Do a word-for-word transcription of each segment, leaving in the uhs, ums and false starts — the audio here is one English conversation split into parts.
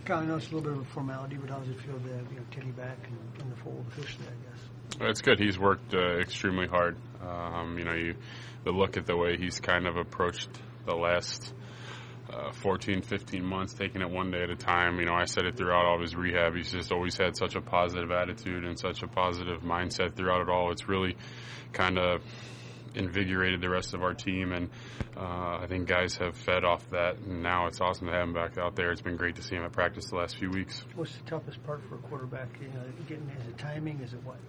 Kyle, I know it's a little bit of a formality, but how does it feel to have, you know, Teddy back and in the fold officially, I guess? It's good. He's worked uh, extremely hard. Um, you know, you the look at the way he's kind of approached the last uh, fourteen, fifteen months, taking it one day at a time. You know, I said it throughout all of his rehab. He's just always had such a positive attitude and such a positive mindset throughout it all. It's really kind of invigorated the rest of our team, and uh, I think guys have fed off that, and now it's awesome to have him back out there. It's been great to see him at practice the last few weeks. What's the toughest part for a quarterback? You know, getting, is it timing? Is it what?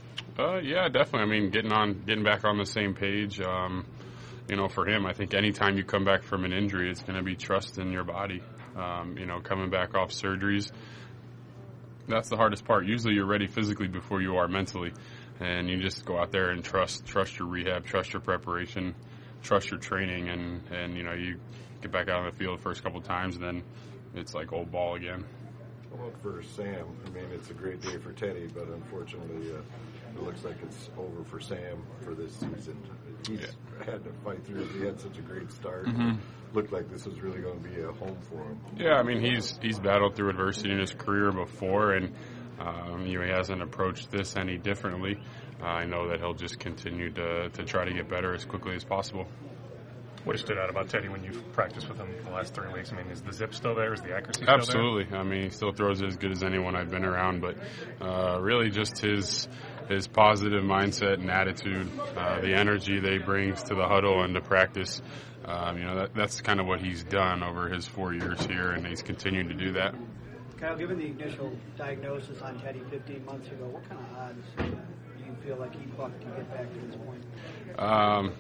Uh, yeah, definitely. I mean, getting on, getting back on the same page. Um, you know, for him, I think anytime you come back from an injury, it's going to be trust in your body. Um, you know, coming back off surgeries, that's the hardest part. Usually, you're ready physically before you are mentally. And you just go out there and trust trust your rehab, trust your preparation, trust your training, and, and you know, you get back out on the field the first couple of times, and then it's like old ball again. Well, for Sam, I mean, it's a great day for Teddy, but unfortunately, uh, it looks like it's over for Sam for this season. He's yeah. had to fight through it. He had such a great start. Mm-hmm. Looked like this was really going to be a home for him. Yeah, I mean, he's he's battled through adversity in his career before, and Um, you know, he hasn't approached this any differently. Uh, I know that he'll just continue to to try to get better as quickly as possible. What stood out about Teddy when you've practiced with him the last three weeks? I mean, is the zip still there? Is the accuracy still Absolutely. there? I mean, he still throws it as good as anyone I've been around, but uh, really just his his positive mindset and attitude, uh, the energy that he brings to the huddle and to practice. Um, you know, that, that's kind of what he's done over his four years here, and he's continuing to do that. Kyle, given the initial diagnosis on Teddy fifteen months ago, what kind of odds do you feel like he bucked to get back to this point? Um,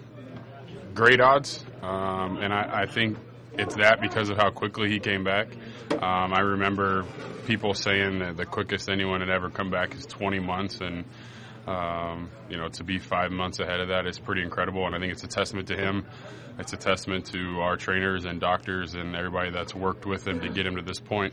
great odds, um, and I, I think it's that because of how quickly he came back. Um, I remember people saying that the quickest anyone had ever come back is twenty months, and um, you know, to be five months ahead of that is pretty incredible, and I think it's a testament to him. It's a testament to our trainers and doctors and everybody that's worked with him to get him to this point.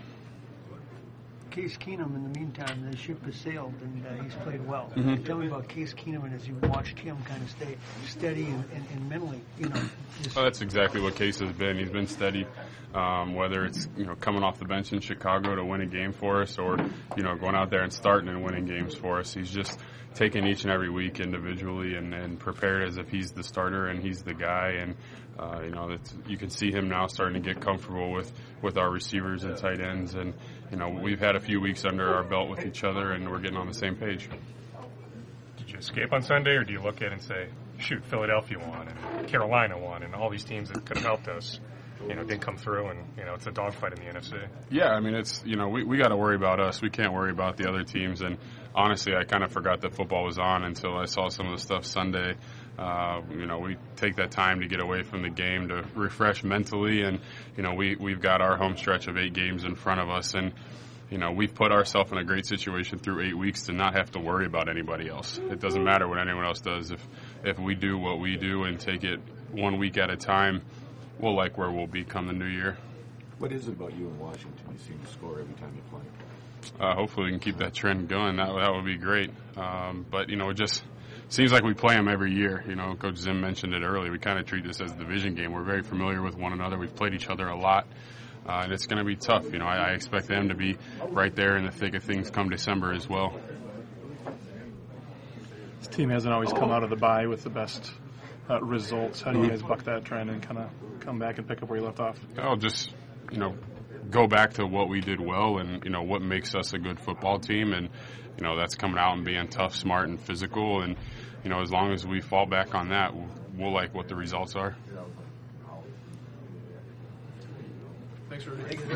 Case Keenum, in the meantime, the ship has sailed, and uh, he's played well. Mm-hmm. Tell me about Case Keenum, and as you watched him kind of stay steady and, and, and mentally, you know. Just... Well, that's exactly what Case has been. He's been steady, um, whether it's, you know, coming off the bench in Chicago to win a game for us, or, you know, going out there and starting and winning games for us. He's just taking each and every week individually and, and prepared as if he's the starter and he's the guy. And uh, you know, that's, you can see him now starting to get comfortable with, with our receivers and tight ends. And you know, we've had a few weeks under our belt with each other, and we're getting on the same page. Did you escape on Sunday, or do you look at it and say, shoot, Philadelphia won and Carolina won and all these teams that could have helped us, you know, didn't come through, and, you know, it's a dogfight in the N F C? Yeah, I mean, it's, you know, we, we got to worry about us. We can't worry about the other teams. And honestly, I kind of forgot that football was on until I saw some of the stuff Sunday. Uh, you know, we take that time to get away from the game to refresh mentally. And, you know, we, we've got our home stretch of eight games in front of us. And, you know, we've put ourselves in a great situation through eight weeks to not have to worry about anybody else. It doesn't matter what anyone else does. If, if we do what we do and take it one week at a time, we'll like where we'll be come the new year. What is it about you in Washington? You seem to score every time you play. Uh, hopefully we can keep that trend going. That that would be great. Um, but, you know, it just seems like we play them every year. You know, Coach Zim mentioned it earlier. We kind of treat this as a division game. We're very familiar with one another. We've played each other a lot. Uh, and it's going to be tough. You know, I, I expect them to be right there in the thick of things come December as well. This team hasn't always come out of the bye with the best uh, results. How do you guys buck that trend and kind of come back and pick up where you left off? I'll just, you know, go back to what we did well and, you know, what makes us a good football team. And, you know, that's coming out and being tough, smart, and physical. And, you know, as long as we fall back on that, we'll, we'll like what the results are. Thanks, Rudy.